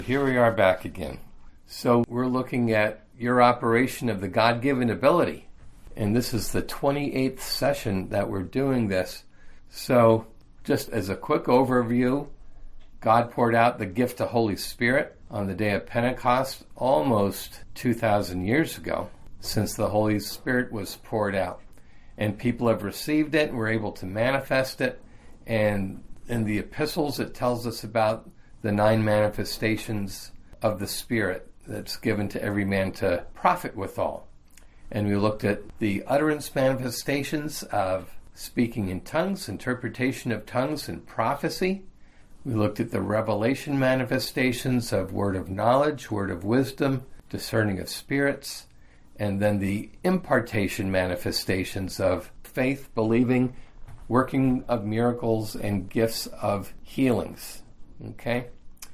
Here we are back again. So we're looking at your operation of the God-given ability. And this is the 28th session that we're doing this. So just as a quick overview, God poured out the gift of Holy Spirit on the day of Pentecost almost 2,000 years ago, since the Holy Spirit was poured out. And people have received it and were able to manifest it. And in the epistles, it tells us about the 9 manifestations of the Spirit that's given to every man to profit withal. And we looked at the utterance manifestations of speaking in tongues, interpretation of tongues, and prophecy. We looked at the revelation manifestations of word of knowledge, word of wisdom, discerning of spirits, and then the impartation manifestations of faith, believing, working of miracles, and gifts of healings. Okay?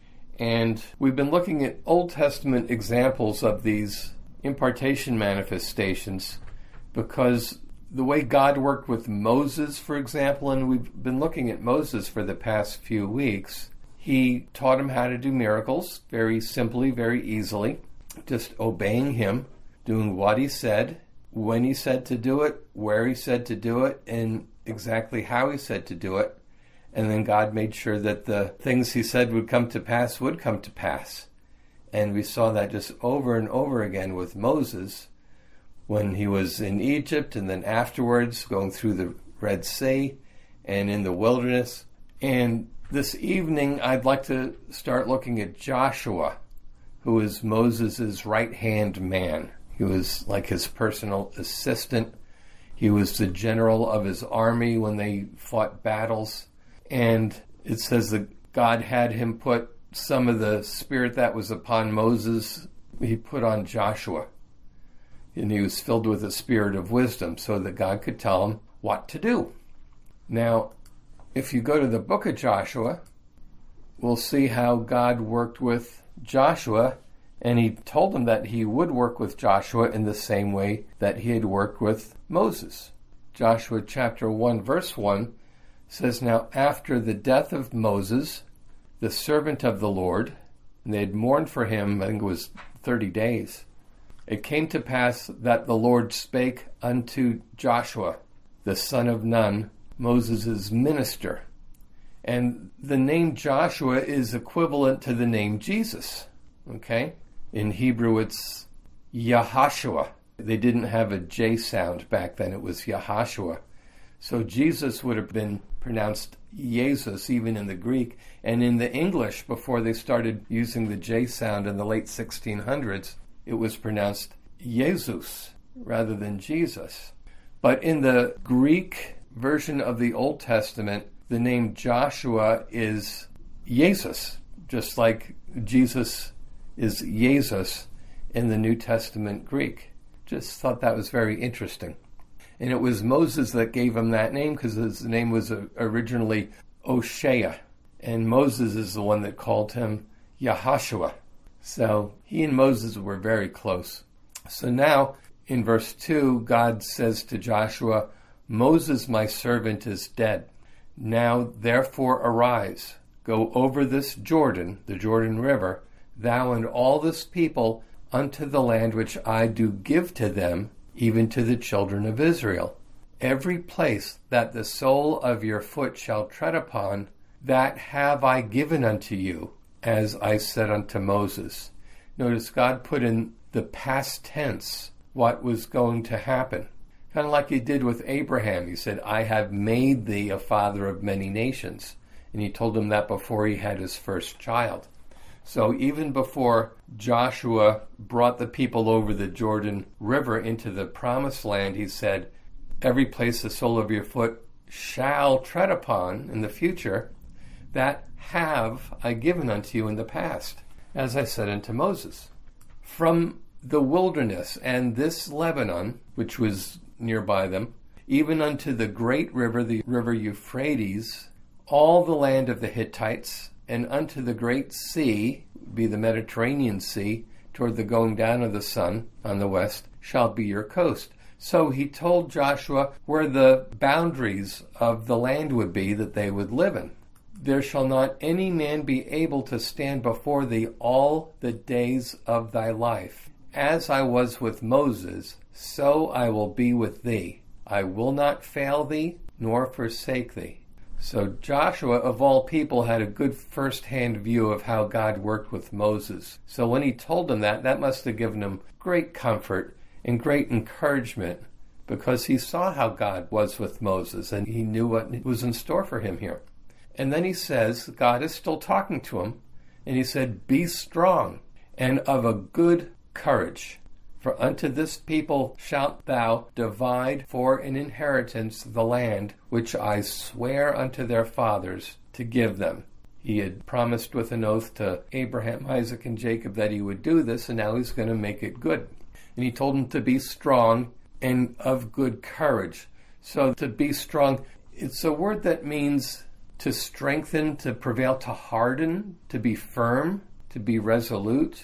And we've been looking at Old Testament examples of these impartation manifestations because the way God worked with Moses, for example, and we've been looking at Moses for the past few weeks, he taught him how to do miracles very simply, very easily, just obeying him, doing what he said, when he said to do it, where he said to do it, and exactly how he said to do it. And then God made sure that the things he said would come to pass would come to pass. And we saw that just over and over again with Moses when he was in Egypt and then afterwards going through the Red Sea and in the wilderness. And this evening I'd like to start looking at Joshua, who was Moses' right-hand man. He was like his personal assistant. He was the general of his army when they fought battles. And it says that God had him put some of the spirit that was upon Moses, he put on Joshua. And he was filled with the spirit of wisdom so that God could tell him what to do. Now, if you go to the book of Joshua, we'll see how God worked with Joshua, and he told him that he would work with Joshua in the same way that he had worked with Moses. Joshua chapter 1, verse 1 says, "Now after the death of Moses, the servant of the Lord," and they had mourned for him, I think it was 30 days, "it came to pass that the Lord spake unto Joshua, the son of Nun, Moses' minister." And the name Joshua is equivalent to the name Jesus. Okay? In Hebrew, it's Yahashua. They didn't have a J sound back then. It was Yahashua. So Jesus would have been pronounced Jesus, even in the Greek. And in the English, before they started using the J sound in the late 1600s, it was pronounced Jesus rather than Jesus. But in the Greek version of the Old Testament, the name Joshua is Jesus, just like Jesus is Jesus in the New Testament Greek. Just thought that was very interesting. And it was Moses that gave him that name because his name was originally Oshea. And Moses is the one that called him Yahashua. So he and Moses were very close. So now in verse 2, God says to Joshua, "Moses, my servant, is dead. Now therefore arise, go over this Jordan, the Jordan River, thou and all this people, unto the land which I do give to them, even to the children of Israel. Every place that the sole of your foot shall tread upon, that have I given unto you, as I said unto Moses." Notice God put in the past tense what was going to happen. Kind of like he did with Abraham. He said, "I have made thee a father of many nations." And he told him that before he had his first child. So even before Joshua brought the people over the Jordan River into the promised land, he said, "Every place the sole of your foot shall tread upon in the future, that have I given unto you in the past, as I said unto Moses." From the wilderness and this Lebanon, which was nearby them, even unto the great river, the river Euphrates, all the land of the Hittites, and unto the great sea, be the Mediterranean Sea, toward the going down of the sun on the west, shall be your coast. So he told Joshua where the boundaries of the land would be that they would live in. there shall not any man be able to stand before thee all the days of thy life. As I was with Moses, so I will be with thee. I will not fail thee, nor forsake thee. So Joshua, of all people, had a good first-hand view of how God worked with Moses. So when he told him that must have given him great comfort and great encouragement, because he saw how God was with Moses and he knew what was in store for him here. And then he says, God is still talking to him, and he said, be strong and of a good courage. For unto this people shalt thou divide for an inheritance the land which I swear unto their fathers to give them. He had promised with an oath to Abraham, Isaac, and Jacob that he would do this, and now he's going to make it good. And he told them to be strong and of good courage. So to be strong, it's a word that means to strengthen, to prevail, to harden, to be firm, to be resolute.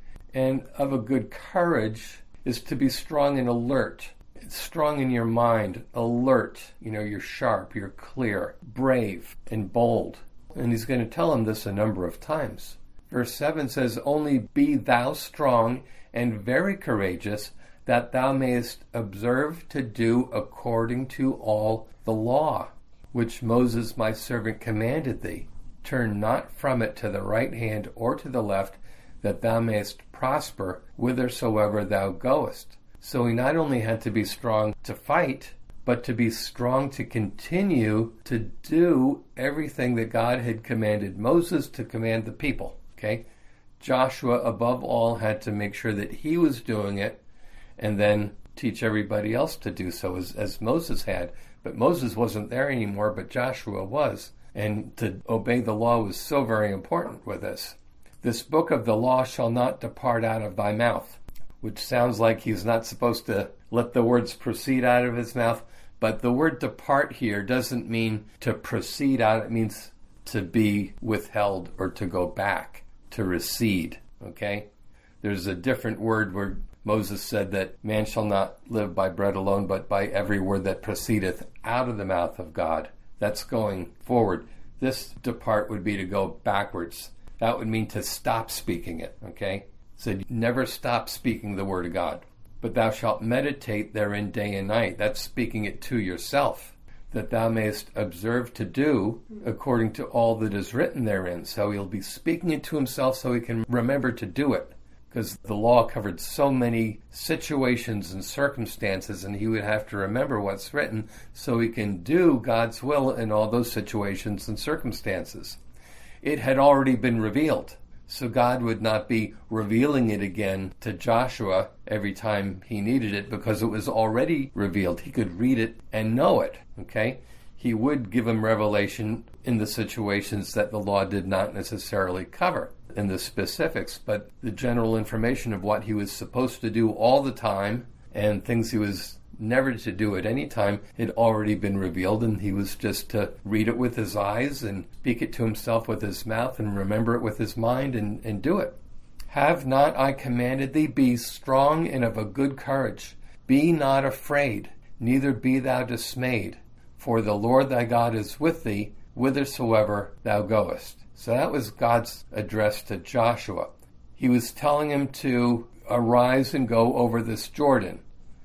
And of a good courage is to be strong and alert. It's strong in your mind, alert. You're sharp, you're clear, brave, and bold. And he's going to tell him this a number of times. Verse 7 says, only be thou strong and very courageous, that thou mayest observe to do according to all the law, which Moses my servant commanded thee. Turn not from it to the right hand or to the left, that thou mayest prosper whithersoever thou goest. So he not only had to be strong to fight, but to be strong to continue to do everything that God had commanded Moses to command the people. Okay? Joshua, above all, had to make sure that he was doing it and then teach everybody else to do so as Moses had. But Moses wasn't there anymore, but Joshua was. And to obey the law was so very important with this. This book of the law shall not depart out of thy mouth, which sounds like he's not supposed to let the words proceed out of his mouth. But the word depart here doesn't mean to proceed out. It means to be withheld or to go back, to recede. Okay? There's a different word where Moses said that man shall not live by bread alone, but by every word that proceedeth out of the mouth of God. That's going forward. This depart would be to go backwards. That would mean to stop speaking it, okay? So never stop speaking the word of God. But thou shalt meditate therein day and night. That's speaking it to yourself, that thou mayest observe to do according to all that is written therein. So he'll be speaking it to himself so he can remember to do it. Because the law covered so many situations and circumstances, and he would have to remember what's written so he can do God's will in all those situations and circumstances. It had already been revealed, so God would not be revealing it again to Joshua every time he needed it, because it was already revealed. He could read it and know it, okay? He would give him revelation in the situations that the law did not necessarily cover in the specifics, but the general information of what he was supposed to do all the time and things he was never to do at any time had already been revealed, and he was just to read it with his eyes and speak it to himself with his mouth and remember it with his mind and do it. Have not I commanded thee? Be strong and of a good courage. Be not afraid, neither be thou dismayed, for the Lord thy God is with thee whithersoever thou goest. So that was God's address to Joshua. He was telling him to arise and go over this Jordan.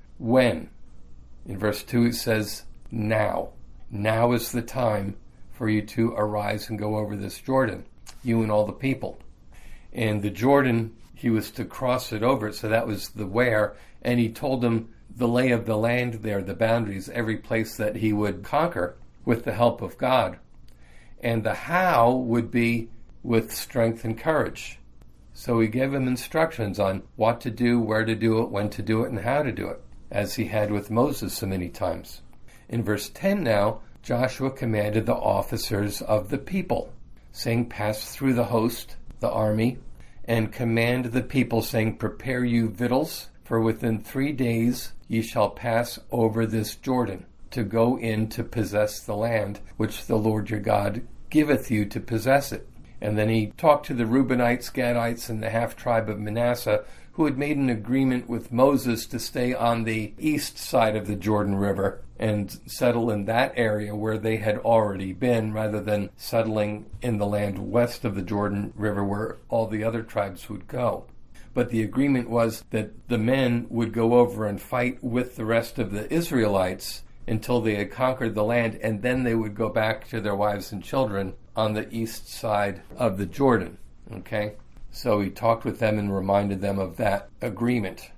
When? In verse 2 it says, now. Now is the time for you to arise and go over this Jordan, you and all the people. And the Jordan, he was to cross it over, so that was the where. And he told them the lay of the land there, the boundaries, every place that he would conquer with the help of God. And the how would be with strength and courage. So he gave him instructions on what to do, where to do it, when to do it, and how to do it, as he had with Moses so many times. In verse 10 now, Joshua commanded the officers of the people, saying, pass through the host, the army, and command the people, saying, prepare you victuals, for within 3 days ye shall pass over this Jordan, to go in to possess the land which the Lord your God giveth you to possess it. And then he talked to the Reubenites, Gadites, and the half-tribe of Manasseh, who had made an agreement with Moses to stay on the east side of the Jordan River and settle in that area where they had already been, rather than settling in the land west of the Jordan River where all the other tribes would go. But the agreement was that the men would go over and fight with the rest of the Israelites until they had conquered the land, and then they would go back to their wives and children on the east side of the Jordan. Okay? So he talked with them and reminded them of that agreement.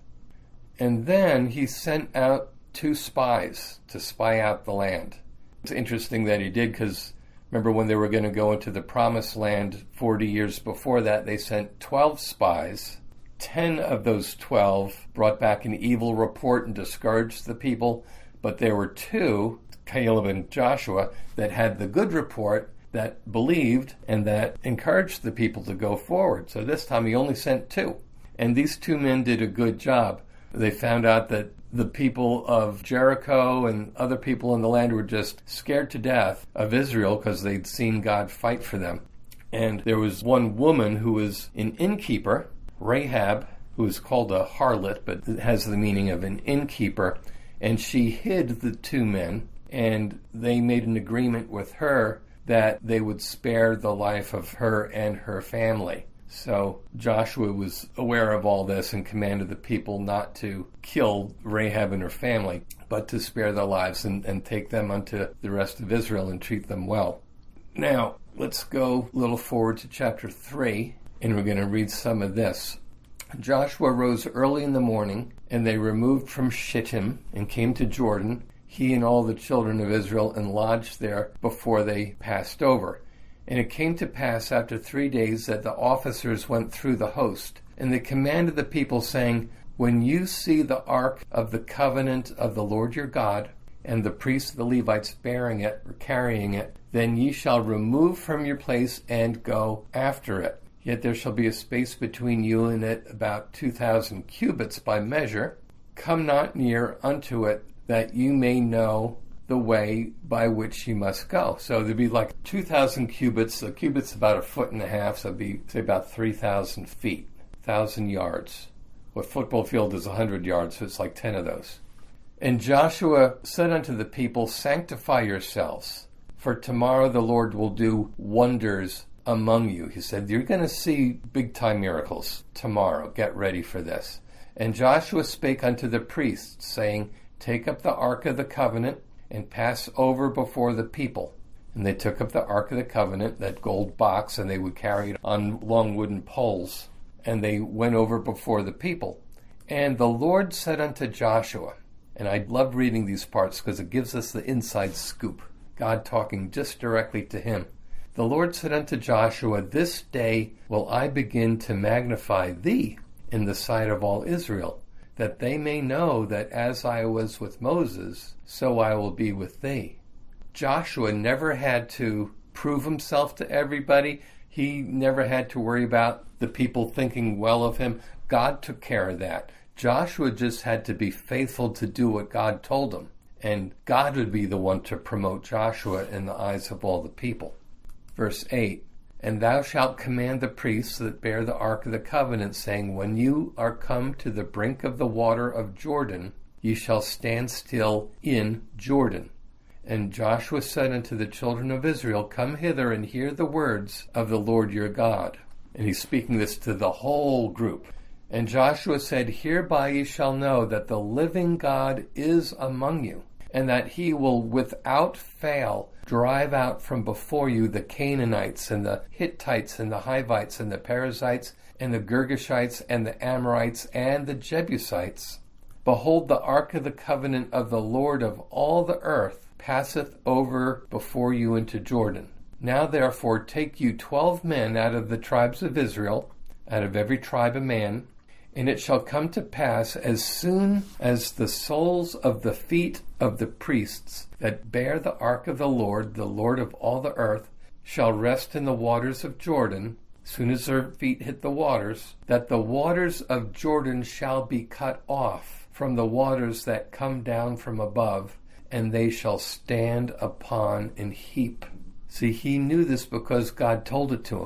And then he sent out 2 spies to spy out the land. It's interesting that he did, because remember when they were going to go into the promised land 40 years before that, they sent 12 spies. 10 of those 12 brought back an evil report and discouraged the people, but there were 2, Caleb and Joshua, that had the good report, that believed and that encouraged the people to go forward. So this time he only sent 2. And these 2 men did a good job. They found out that the people of Jericho and other people in the land were just scared to death of Israel because they'd seen God fight for them. And there was one woman who was an innkeeper, Rahab, who is called a harlot, but it has the meaning of an innkeeper. And she hid the 2 men, and they made an agreement with her that they would spare the life of her and her family. So Joshua was aware of all this and commanded the people not to kill Rahab and her family, but to spare their lives and take them unto the rest of Israel and treat them well. Now, let's go a little forward to chapter 3, and we're going to read some of this. Joshua rose early in the morning, and they removed from Shittim and came to Jordan, he and all the children of Israel, and lodged there before they passed over. And it came to pass after 3 days that the officers went through the host, and they commanded the people, saying, When you see the ark of the covenant of the Lord your God, and the priests, the Levites, bearing it or carrying it, then ye shall remove from your place and go after it. Yet there shall be a space between you and it about 2,000 cubits by measure. Come not near unto it, that you may know the way by which you must go. So there'd be like 2,000 cubits. A cubit's about 1.5 feet, so it'd be, say, about 3,000 feet, 1,000 yards. A football field is 100 yards, so it's like 10 of those. And Joshua said unto the people, Sanctify yourselves, for tomorrow the Lord will do wonders among you. He said, you're going to see big-time miracles tomorrow. Get ready for this. And Joshua spake unto the priests, saying, Take up the ark of the covenant, and pass over before the people. And they took up the ark of the covenant, that gold box, and they would carry it on long wooden poles. And they went over before the people. And the Lord said unto Joshua, and I love reading these parts because it gives us the inside scoop, God talking just directly to him. The Lord said unto Joshua, This day will I begin to magnify thee in the sight of all Israel, that they may know that as I was with Moses, so I will be with thee. Joshua never had to prove himself to everybody. He never had to worry about the people thinking well of him. God took care of that. Joshua just had to be faithful to do what God told him, and God would be the one to promote Joshua in the eyes of all the people. Verse 8, And thou shalt command the priests that bear the ark of the covenant, saying, When you are come to the brink of the water of Jordan, ye shall stand still in Jordan. And Joshua said unto the children of Israel, Come hither and hear the words of the Lord your God. And he's speaking this to the whole group. And Joshua said, Hereby ye shall know that the living God is among you, and that he will without fail drive out from before you the Canaanites and the Hittites and the Hivites and the Perizzites and the Girgashites and the Amorites and the Jebusites. Behold, the ark of the covenant of the Lord of all the earth passeth over before you into Jordan. Now therefore take you 12 men out of the tribes of Israel, out of every tribe a man, and it shall come to pass, as soon as the soles of the feet of the priests that bear the ark of the Lord of all the earth, shall rest in the waters of Jordan, soon as their feet hit the waters, that the waters of Jordan shall be cut off from the waters that come down from above, and they shall stand upon an heap. See, he knew this because God told it to him.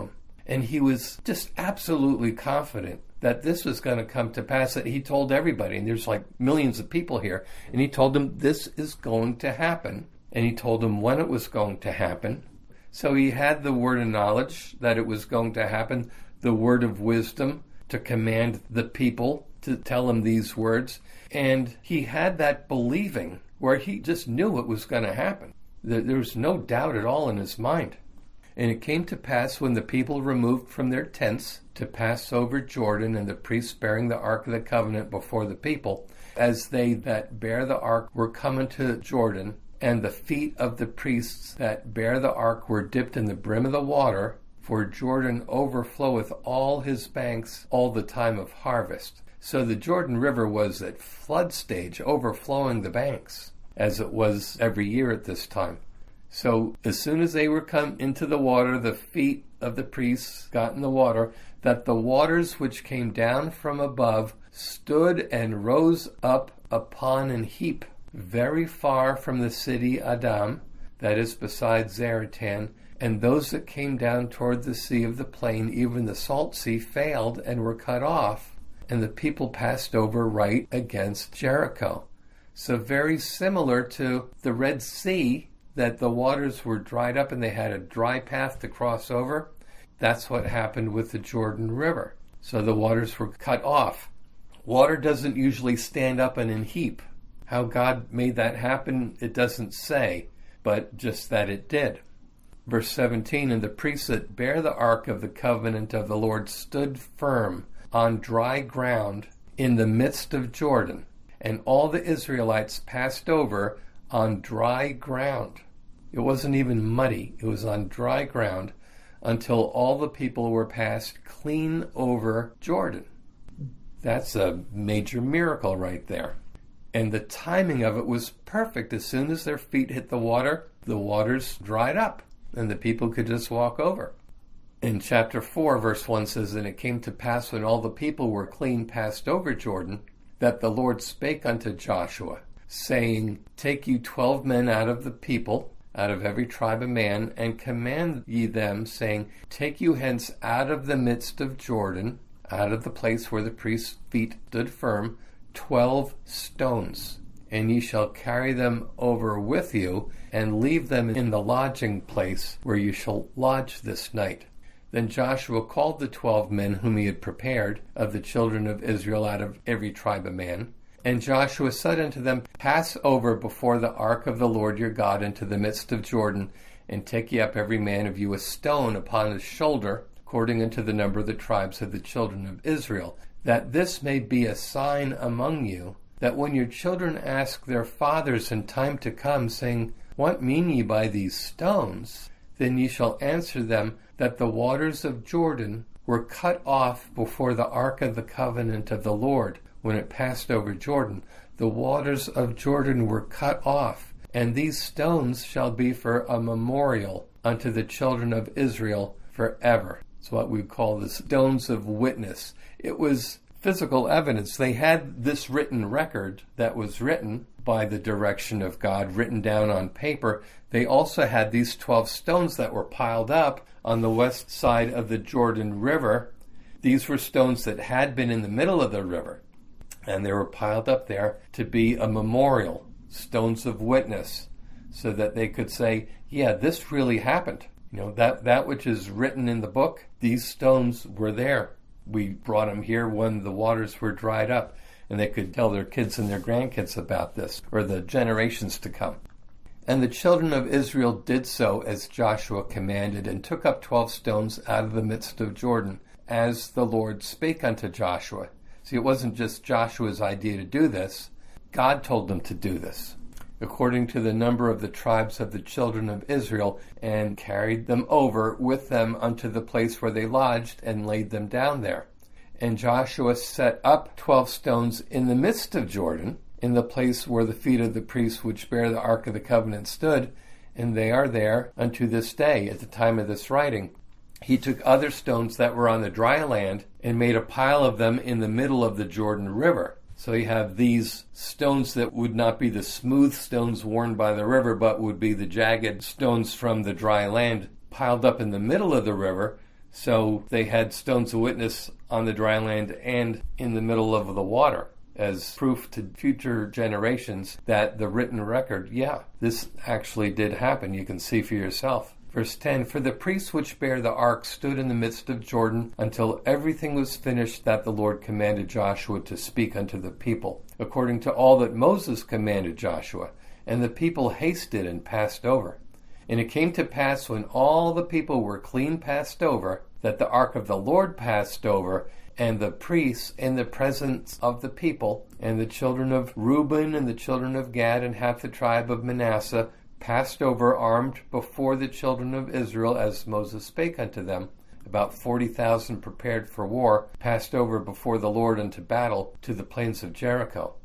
And he was just absolutely confident that this was going to come to pass, that he told everybody, and there's like millions of people here, and he told them this is going to happen, and he told them when it was going to happen. So he had the word of knowledge that it was going to happen, the word of wisdom to command the people to tell him these words, and he had that believing where he just knew it was going to happen. There was no doubt at all in his mind. And it came to pass when the people removed from their tents to pass over Jordan, and the priests bearing the ark of the covenant before the people, as they that bear the ark were come into Jordan, and the feet of the priests that bear the ark were dipped in the brim of the water, for Jordan overfloweth all his banks all the time of harvest. So the Jordan River was at flood stage, overflowing the banks, as it was every year at this time. So as soon as they were come into the water, the feet of the priests got in the water, that the waters which came down from above stood and rose up upon an heap very far from the city Adam, that is beside Zaratan, and those that came down toward the sea of the plain, even the salt sea, failed and were cut off, and the people passed over right against Jericho. So very similar to the Red Sea, that the waters were dried up and they had a dry path to cross over. That's what happened with the Jordan River. So the waters were cut off. Water doesn't usually stand up in a heap. How God made that happen, it doesn't say, but just that it did. Verse 17, and the priests that bear the ark of the covenant of the Lord stood firm on dry ground in the midst of Jordan, and all the Israelites passed over on dry ground. It wasn't even muddy. It was on dry ground until all the people were passed clean over Jordan. That's a major miracle right there. And the timing of it was perfect. As soon as their feet hit the waters dried up, and the people could just walk over. In chapter 4, verse 1 says, and it came to pass when all the people were clean passed over Jordan, that the Lord spake unto Joshua, saying, take you 12 men out of the people, out of every tribe of man, and command ye them, saying, take you hence out of the midst of Jordan, out of the place where the priest's feet stood firm, 12 stones, and ye shall carry them over with you, and leave them in the lodging place where you shall lodge this night. Then Joshua called the 12 men whom he had prepared, of the children of Israel out of every tribe of man. And Joshua said unto them, pass over before the ark of the Lord your God into the midst of Jordan, and take ye up every man of you a stone upon his shoulder, according unto the number of the tribes of the children of Israel, that this may be a sign among you, that when your children ask their fathers in time to come, saying, what mean ye by these stones? Then ye shall answer them, that the waters of Jordan were cut off before the ark of the covenant of the Lord, when it passed over Jordan. The waters of Jordan were cut off, and these stones shall be for a memorial unto the children of Israel forever. It's what we call the stones of witness. It was physical evidence. They had this written record that was written by the direction of God, written down on paper. They also had these 12 stones that were piled up on the west side of the Jordan River. These were stones that had been in the middle of the river, and they were piled up there to be a memorial, stones of witness, so that they could say, yeah, this really happened. You know, that which is written in the book, these stones were there. We brought them here when the waters were dried up, and they could tell their kids and their grandkids about this, or the generations to come. And the children of Israel did so as Joshua commanded, and took up 12 stones out of the midst of Jordan, as the Lord spake unto Joshua. See, it wasn't just Joshua's idea to do this. God told them to do this, according to the number of the tribes of the children of Israel, and carried them over with them unto the place where they lodged, and laid them down there. And Joshua set up 12 stones in the midst of Jordan, in the place where the feet of the priests which bear the ark of the covenant stood, and they are there unto this day, at the time of this writing. He took other stones that were on the dry land, and made a pile of them in the middle of the Jordan River. So you have these stones that would not be the smooth stones worn by the river, but would be the jagged stones from the dry land piled up in the middle of the river, So they had stones of witness on the dry land and in the middle of the water as proof to future generations that the written record, this actually did happen. You can see for yourself. Verse 10, for the priests which bare the ark stood in the midst of Jordan until everything was finished that the Lord commanded Joshua to speak unto the people, according to all that Moses commanded Joshua. And the people hasted and passed over. And it came to pass when all the people were clean passed over, that the ark of the Lord passed over, and the priests in the presence of the people, and the children of Reuben and the children of Gad and half the tribe of Manasseh passed over armed before the children of Israel, as Moses spake unto them. About 40,000 prepared for war passed over before the Lord unto battle to the plains of Jericho.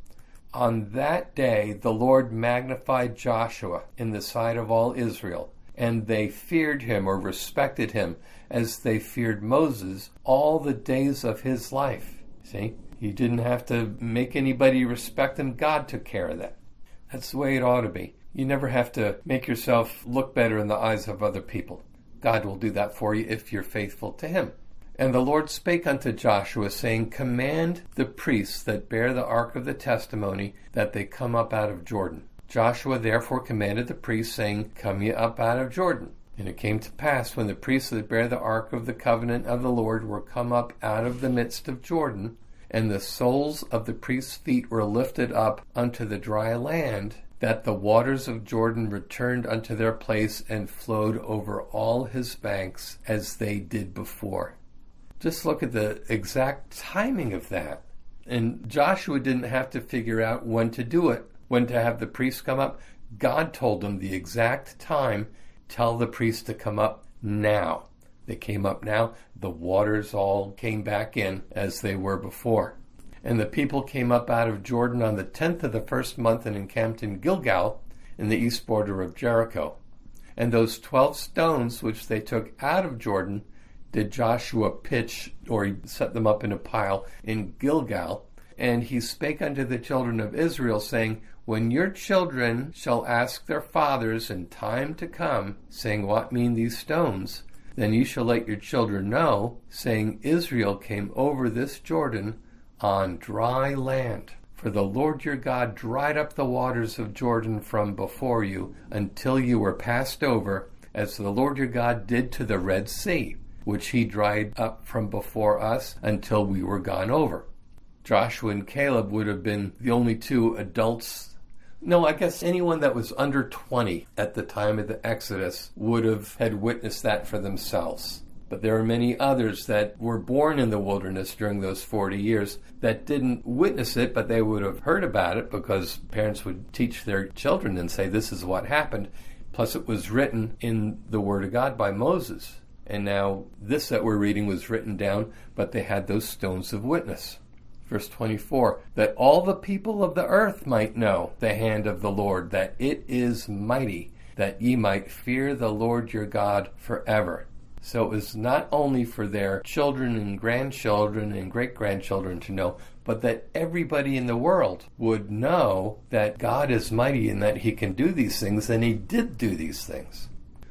On that day the Lord magnified Joshua in the sight of all Israel, and they feared him or respected him as they feared Moses all the days of his life. See, he didn't have to make anybody respect him. God took care of that. That's the way it ought to be. You never have to make yourself look better in the eyes of other people. God will do that for you if you're faithful to him. And the Lord spake unto Joshua, saying, command the priests that bear the ark of the testimony that they come up out of Jordan. Joshua therefore commanded the priests, saying, come ye up out of Jordan. And it came to pass, when the priests that bear the ark of the covenant of the Lord were come up out of the midst of Jordan, and the soles of the priests' feet were lifted up unto the dry land, that the waters of Jordan returned unto their place and flowed over all his banks as they did before. Just look at the exact timing of that. And Joshua didn't have to figure out when to do it, when to have the priests come up. God told him the exact time. Tell the priests to come up now. They came up now. The waters all came back in as they were before. And the people came up out of Jordan on the 10th of the first month and encamped in Gilgal in the east border of Jericho. And those 12 stones which they took out of Jordan did Joshua pitch, or he set them up in a pile in Gilgal. And he spake unto the children of Israel, saying, when your children shall ask their fathers in time to come, saying, what mean these stones? Then you shall let your children know, saying, Israel came over this Jordan on dry land. For the Lord your God dried up the waters of Jordan from before you until you were passed over, as the Lord your God did to the Red Sea, which he dried up from before us until we were gone over. Joshua and Caleb would have been the only two adults. No, I guess anyone that was under 20 at the time of the Exodus would have had witnessed that for themselves. But there are many others that were born in the wilderness during those 40 years that didn't witness it, but they would have heard about it because parents would teach their children and say, this is what happened. Plus it was written in the Word of God by Moses. And now this that we're reading was written down, but they had those stones of witness. Verse 24, that all the people of the earth might know the hand of the Lord, that it is mighty, that ye might fear the Lord your God forever. So it was not only for their children and grandchildren and great-grandchildren to know, but that everybody in the world would know that God is mighty and that he can do these things, and he did do these things.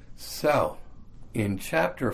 So, in chapter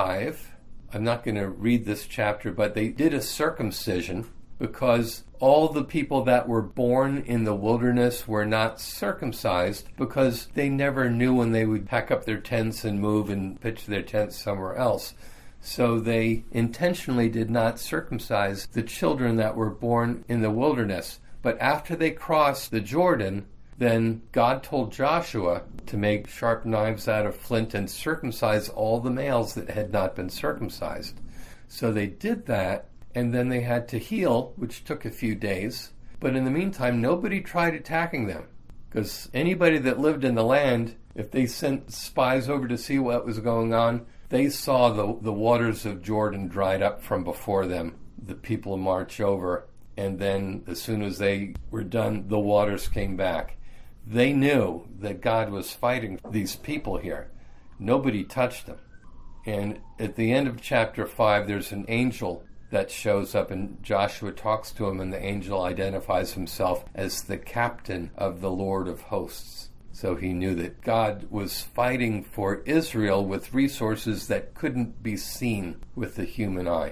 5, I'm not going to read this chapter, but they did a circumcision because all the people that were born in the wilderness were not circumcised because they never knew when they would pack up their tents and move and pitch their tents somewhere else. So they intentionally did not circumcise the children that were born in the wilderness. But after they crossed the Jordan, then God told Joshua to make sharp knives out of flint and circumcise all the males that had not been circumcised. So they did that. And then they had to heal, which took a few days. But in the meantime, nobody tried attacking them. Because anybody that lived in the land, if they sent spies over to see what was going on, they saw the waters of Jordan dried up from before them. The people march over. And then as soon as they were done, the waters came back. They knew that God was fighting these people here. Nobody touched them. And at the end of chapter 5, there's an angel that shows up, and Joshua talks to him, and the angel identifies himself as the captain of the Lord of hosts. So he knew that God was fighting for Israel with resources that couldn't be seen with the human eye.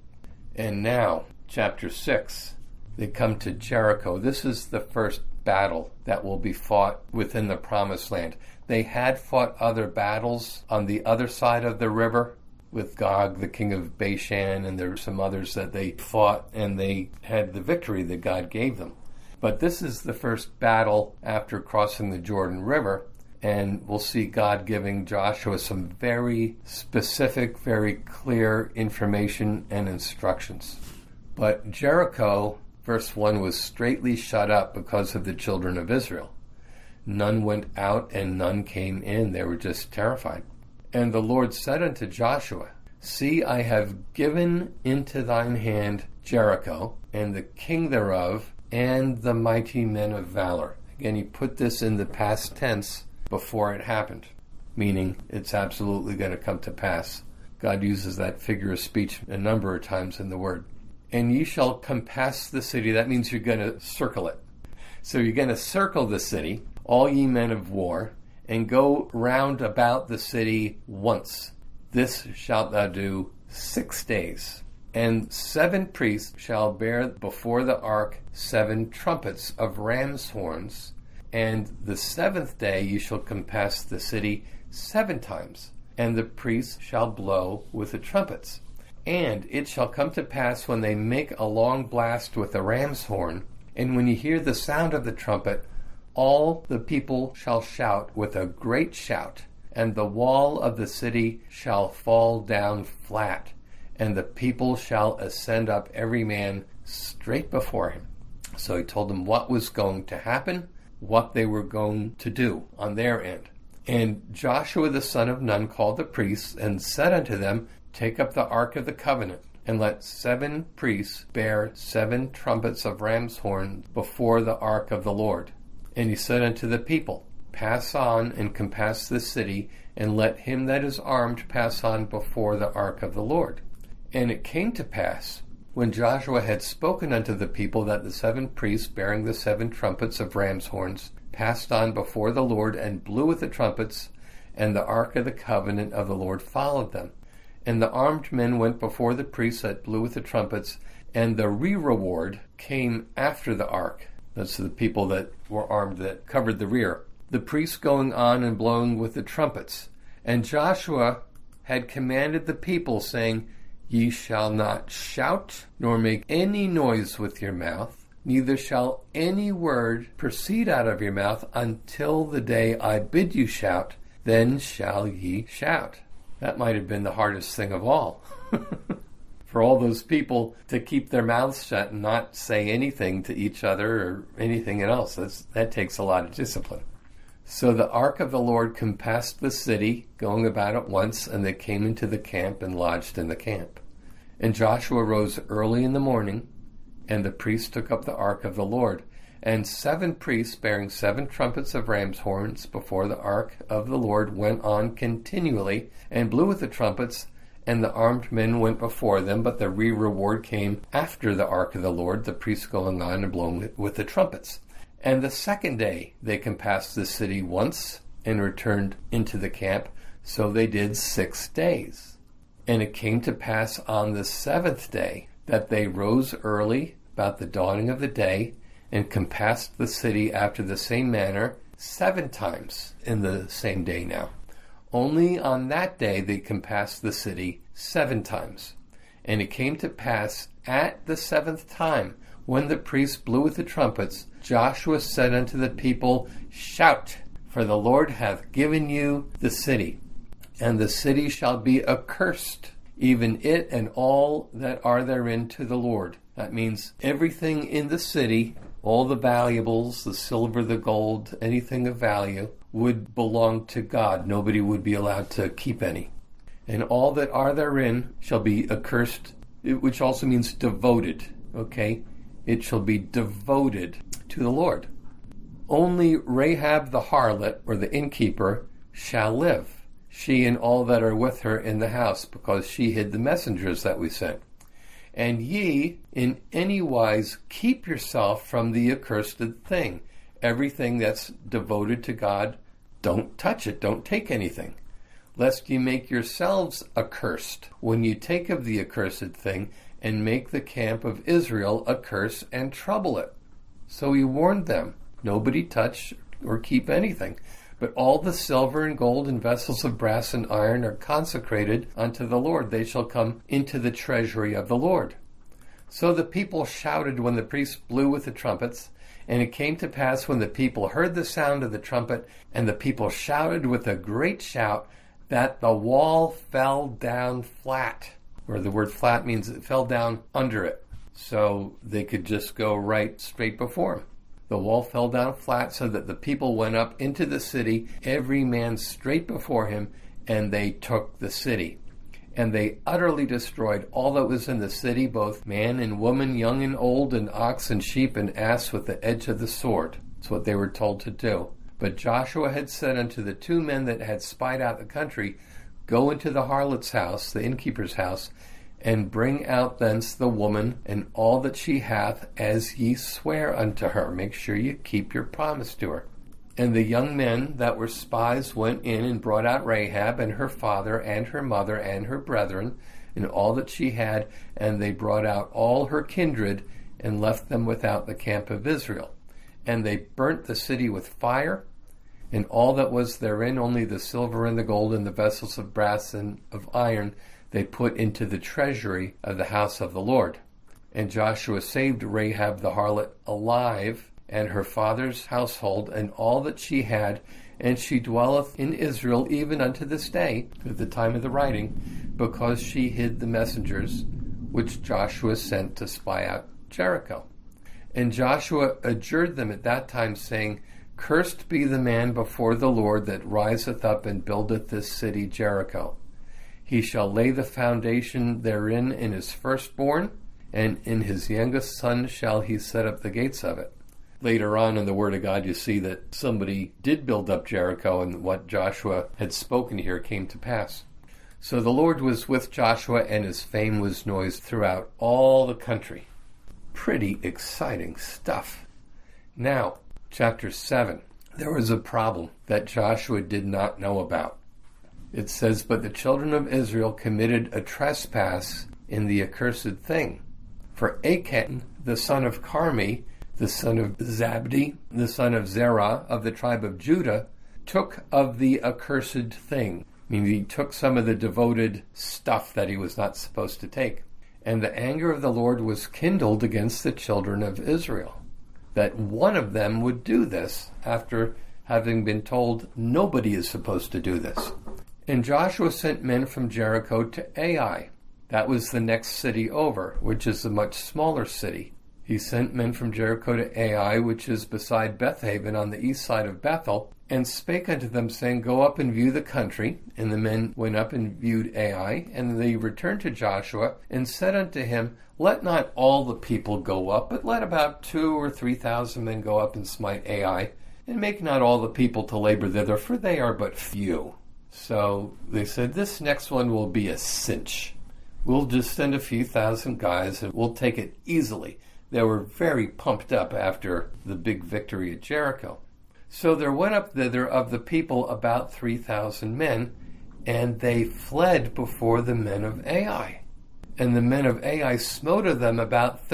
And now, chapter 6, they come to Jericho. This is the first battle that will be fought within the Promised Land. They had fought other battles on the other side of the river with Gog, the king of Bashan, and there were some others that they fought, and they had the victory that God gave them. But this is the first battle after crossing the Jordan River, and we'll see God giving Joshua some very specific, very clear information and instructions. But Jericho, verse 1, was straitly shut up because of the children of Israel. None went out and none came in. They were just terrified. And the Lord said unto Joshua, See, I have given into thine hand Jericho, and the king thereof, and the mighty men of valor. Again, he put this in the past tense before it happened, meaning it's absolutely going to come to pass. God uses that figure of speech a number of times in the Word. And ye shall compass the city. That means you're going to circle it. So you're going to circle the city, all ye men of war, and go round about the city once. This shalt thou do 6 days. And 7 priests shall bear before the ark 7 trumpets of ram's horns. And the 7th day ye shall compass the city 7 times. And the priests shall blow with the trumpets. And it shall come to pass when they make a long blast with the ram's horn, and when you hear the sound of the trumpet, all the people shall shout with a great shout, and the wall of the city shall fall down flat, and the people shall ascend up every man straight before him. So he told them what was going to happen, what they were going to do on their end. And Joshua the son of Nun called the priests and said unto them, Take up the ark of the covenant, and let 7 priests bear 7 trumpets of ram's horn before the ark of the Lord. And he said unto the people, Pass on and compass the city, and let him that is armed pass on before the ark of the Lord. And it came to pass, when Joshua had spoken unto the people, that the 7 priests bearing the 7 trumpets of ram's horns passed on before the Lord, and blew with the trumpets, and the ark of the covenant of the Lord followed them. And the armed men went before the priests that blew with the trumpets, and the reward came after the ark. That's the people that were armed that covered the rear. The priests going on and blowing with the trumpets. And Joshua had commanded the people, saying, Ye shall not shout, nor make any noise with your mouth, neither shall any word proceed out of your mouth until the day I bid you shout, then shall ye shout. That might have been the hardest thing of all. For all those people to keep their mouths shut and not say anything to each other or anything else. That takes a lot of discipline. So the ark of the Lord compassed the city, going about it once, and they came into the camp and lodged in the camp. And Joshua rose early in the morning, and the priests took up the ark of the Lord. And 7 priests bearing 7 trumpets of ram's horns before the ark of the Lord went on continually, and blew with the trumpets, and the armed men went before them, but the reward came after the ark of the Lord, the priests going on and blowing with the trumpets. And the 2nd day they compassed the city once, and returned into the camp, so they did 6 days. And it came to pass on the 7th day, that they rose early, about the dawning of the day, and compassed the city after the same manner 7 times in the same day now. Only on that day they compassed the city 7 times. And it came to pass at the 7th time, when the priests blew with the trumpets, Joshua said unto the people, Shout, for the Lord hath given you the city, and the city shall be accursed, even it and all that are therein to the Lord. That means everything in the city, all the valuables, the silver, the gold, anything of value, would belong to God. Nobody would be allowed to keep any. And all that are therein shall be accursed, which also means devoted, okay? It shall be devoted to the Lord. Only Rahab the harlot, or the innkeeper, shall live, she and all that are with her in the house, because she hid the messengers that we sent. And ye in any wise keep yourself from the accursed thing. everything that's devoted to God, don't touch it, don't take anything, lest ye make yourselves accursed when you take of the accursed thing, and make the camp of Israel a curse and trouble it. So he warned them, nobody touch or keep anything. But all the silver and gold and vessels of brass and iron are consecrated unto the Lord. They shall come into the treasury of the Lord. So the people shouted when the priests blew with the trumpets. And it came to pass when the people heard the sound of the trumpet, and the people shouted with a great shout, that the wall fell down flat. Where the word flat means it fell down under it. So they could just go right straight before him. The wall fell down flat so that the people went up into the city, every man straight before him, and they took the city. And they utterly destroyed all that was in the city, both man and woman, young and old, and ox and sheep and ass with the edge of the sword. That's what they were told to do. But Joshua had said unto the 2 men that had spied out the country, Go into the harlot's house, the innkeeper's house, and bring out thence the woman and all that she hath, as ye swear unto her. Make sure you keep your promise to her. And the young men that were spies went in and brought out Rahab and her father and her mother and her brethren and all that she had, and they brought out all her kindred and left them without the camp of Israel. And they burnt the city with fire, and all that was therein, only the silver and the gold and the vessels of brass and of iron, they put into the treasury of the house of the Lord. And Joshua saved Rahab the harlot alive, and her father's household, and all that she had, and she dwelleth in Israel even unto this day, at the time of the writing, because she hid the messengers which Joshua sent to spy out Jericho. And Joshua adjured them at that time, saying, Cursed be the man before the Lord that riseth up and buildeth this city Jericho. He shall lay the foundation therein in his firstborn, and in his youngest son shall he set up the gates of it. Later on in the Word of God, you see that somebody did build up Jericho, and what Joshua had spoken here came to pass. So the Lord was with Joshua, and his fame was noised throughout all the country. Pretty exciting stuff. Now, chapter 7. There was a problem that Joshua did not know about. It says, But the children of Israel committed a trespass in the accursed thing. For Achan, the son of Carmi, the son of Zabdi, the son of Zerah, of the tribe of Judah, took of the accursed thing. Meaning he took some of the devoted stuff that he was not supposed to take. And the anger of the Lord was kindled against the children of Israel, that one of them would do this after having been told nobody is supposed to do this. And Joshua sent men from Jericho to Ai. That was the next city over, which is a much smaller city. He sent men from Jericho to Ai, which is beside Bethaven on the east side of Bethel, and spake unto them, saying, Go up and view the country. And the men went up and viewed Ai, and they returned to Joshua, and said unto him, Let not all the people go up, but let about 2,000 or 3,000 men go up and smite Ai, and make not all the people to labor thither, for they are but few. So they said, This next one will be a cinch. We'll just send a few thousand guys, and we'll take it easily. They were very pumped up after the big victory at Jericho. So there went up thither of the people about 3,000 men, and they fled before the men of Ai. And the men of Ai smote of them about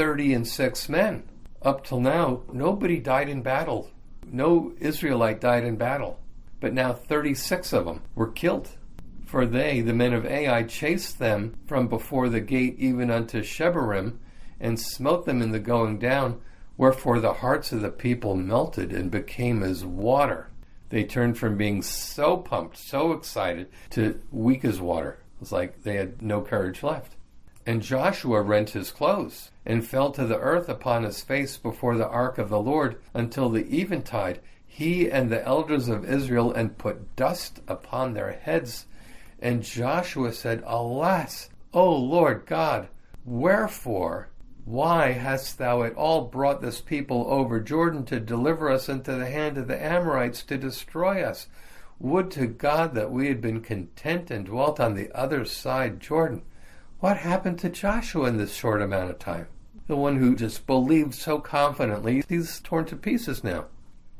36 men. Up till now, nobody died in battle. No Israelite died in battle. But now 36 of them were killed. For they, the men of Ai, chased them from before the gate even unto Shebarim, and smote them in the going down, wherefore the hearts of the people melted and became as water. They turned from being so pumped, so excited, to weak as water. It was like they had no courage left. And Joshua rent his clothes, and fell to the earth upon his face before the ark of the Lord until the eventide, he and the elders of Israel, and put dust upon their heads. And Joshua said, Alas, O Lord God, wherefore? Why hast thou at all brought this people over Jordan to deliver us into the hand of the Amorites to destroy us? Would to God that we had been content and dwelt on the other side Jordan. What happened to Joshua in this short amount of time? The one who just believed so confidently, he's torn to pieces now.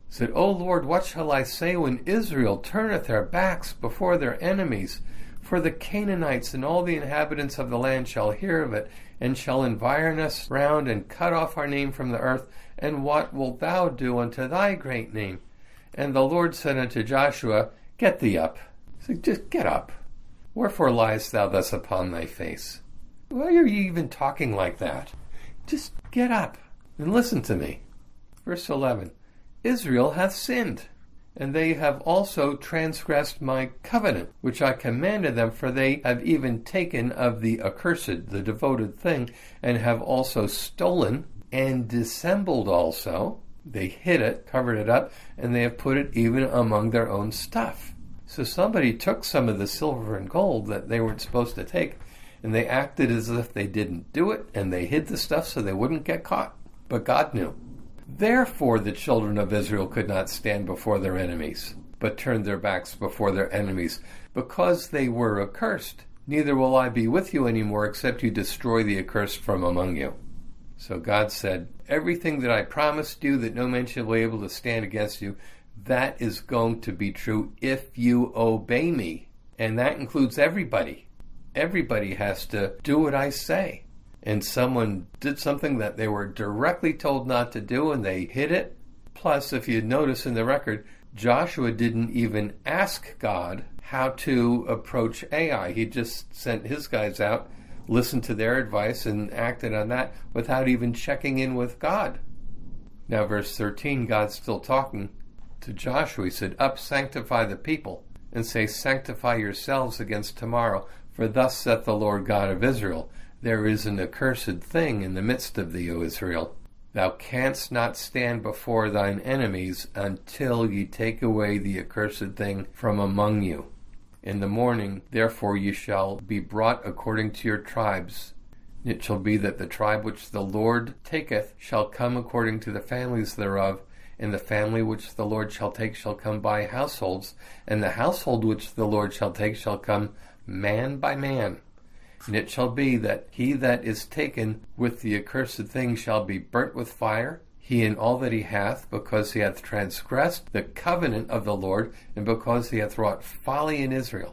said, O Lord, what shall I say when Israel turneth their backs before their enemies? For the Canaanites and all the inhabitants of the land shall hear of it, and shall environ us round, and cut off our name from the earth. And what wilt thou do unto thy great name? And the Lord said unto Joshua, Get thee up. He said, just get up. Wherefore liest thou thus upon thy face? Why are you even talking like that? Just get up and listen to me. Verse 11, Israel hath sinned, and they have also transgressed my covenant, which I commanded them, for they have even taken of the accursed, the devoted thing, and have also stolen and dissembled also. They hid it, covered it up, and they have put it even among their own stuff. So somebody took some of the silver and gold that they weren't supposed to take, and they acted as if they didn't do it, and they hid the stuff so they wouldn't get caught. But God knew. Therefore the children of Israel could not stand before their enemies, but turned their backs before their enemies, because they were accursed. Neither will I be with you any more, except you destroy the accursed from among you. So God said, everything that I promised you, that no man shall be able to stand against you, that is going to be true if you obey me. And that includes everybody. Everybody has to do what I say. And someone did something that they were directly told not to do, and they hid it. Plus, if you notice in the record, Joshua didn't even ask God how to approach Ai. He just sent his guys out, listened to their advice, and acted on that without even checking in with God. Now, verse 13, God's still talking to Joshua. He said, Up, sanctify the people, and say, Sanctify yourselves against tomorrow. For thus saith the Lord God of Israel, There is an accursed thing in the midst of thee, O Israel. Thou canst not stand before thine enemies until ye take away the accursed thing from among you. In the morning, therefore, ye shall be brought according to your tribes. It shall be that the tribe which the Lord taketh shall come according to the families thereof, and the family which the Lord shall take shall come by households, and the household which the Lord shall take shall come man by man. And it shall be that he that is taken with the accursed thing shall be burnt with fire, he and all that he hath, because he hath transgressed the covenant of the Lord, and because he hath wrought folly in Israel.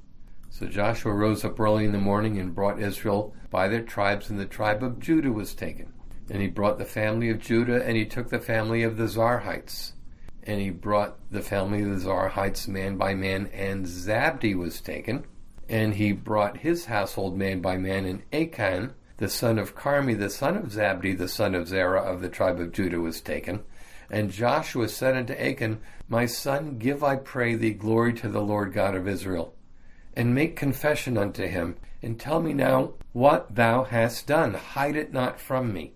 So Joshua rose up early in the morning and brought Israel by their tribes, and the tribe of Judah was taken. And he brought the family of Judah, and he took the family of the Zarhites. And he brought the family of the Zarhites man by man, and Zabdi was taken. And he brought his household man by man, and Achan, the son of Carmi, the son of Zabdi, the son of Zerah of the tribe of Judah, was taken. And Joshua said unto Achan, My son, give, I pray thee, glory to the Lord God of Israel, and make confession unto him, and tell me now what thou hast done. Hide it not from me.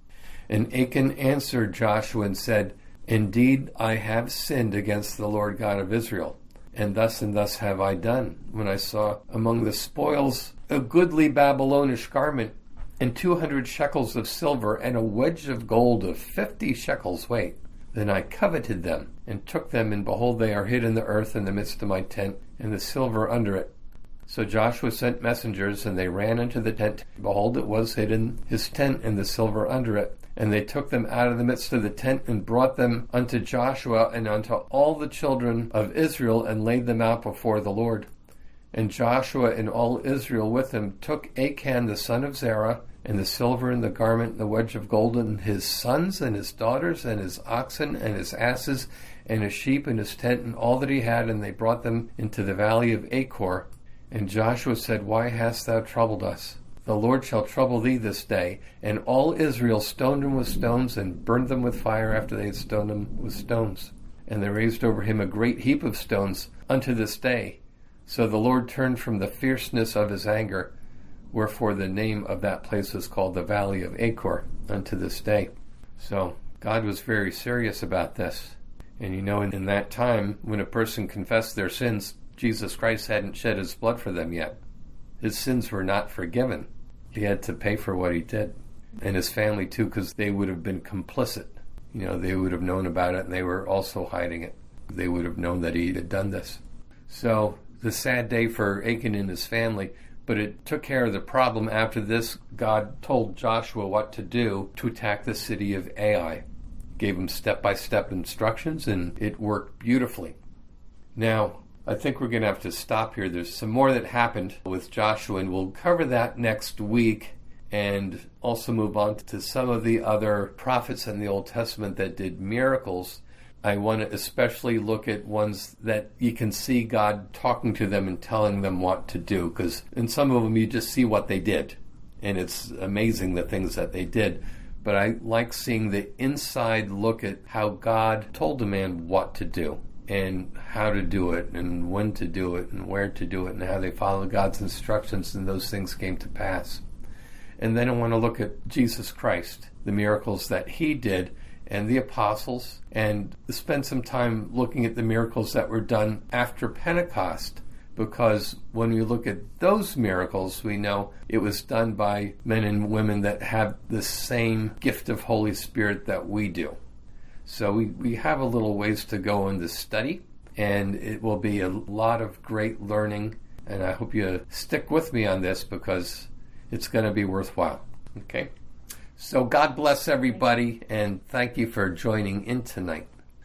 And Achan answered Joshua and said, Indeed, I have sinned against the Lord God of Israel. And thus have I done, when I saw among the spoils a goodly Babylonish garment, and 200 shekels of silver, and a wedge of gold of 50 shekels weight. Then I coveted them, and took them, and behold, they are hid in the earth in the midst of my tent, and the silver under it. So Joshua sent messengers, and they ran into the tent. Behold, it was hid in his tent, and the silver under it. And they took them out of the midst of the tent, and brought them unto Joshua and unto all the children of Israel, and laid them out before the Lord. And Joshua and all Israel with him took Achan the son of Zerah, and the silver and the garment and the wedge of gold, and his sons and his daughters, and his oxen and his asses, and his sheep and his tent, and all that he had, and they brought them into the valley of Achor. And Joshua said, Why hast thou troubled us? The Lord shall trouble thee this day. And all Israel stoned him with stones, and burned them with fire after they had stoned him with stones. And they raised over him a great heap of stones unto this day. So the Lord turned from the fierceness of his anger, wherefore the name of that place is called the Valley of Achor unto this day. So God was very serious about this. And you know, in that time, when a person confessed their sins, Jesus Christ hadn't shed his blood for them yet. His sins were not forgiven. He had to pay for what he did. And his family too, because they would have been complicit. You know, they would have known about it, and they were also hiding it. They would have known that he had done this. So, the sad day for Achan and his family, but it took care of the problem. After this, God told Joshua what to do to attack the city of Ai. gave them step-by-step instructions, and it worked beautifully. Now, I think we're going to have to stop here. There's some more that happened with Joshua, and we'll cover that next week and also move on to some of the other prophets in the Old Testament that did miracles. I want to especially look at ones that you can see God talking to them and telling them what to do, because in some of them you just see what they did, and it's amazing the things that they did. But I like seeing the inside look at how God told a man what to do and how to do it and when to do it and where to do it and how they followed God's instructions and those things came to pass. And then I want to look at Jesus Christ, the miracles that he did, and the apostles, and spend some time looking at the miracles that were done after Pentecost, because when we look at those miracles, we know it was done by men and women that have the same gift of Holy Spirit that we do. So we have a little ways to go in this study, and it will be a lot of great learning, and I hope you stick with me on this because it's going to be worthwhile. Okay? So God bless everybody, and thank you for joining in tonight.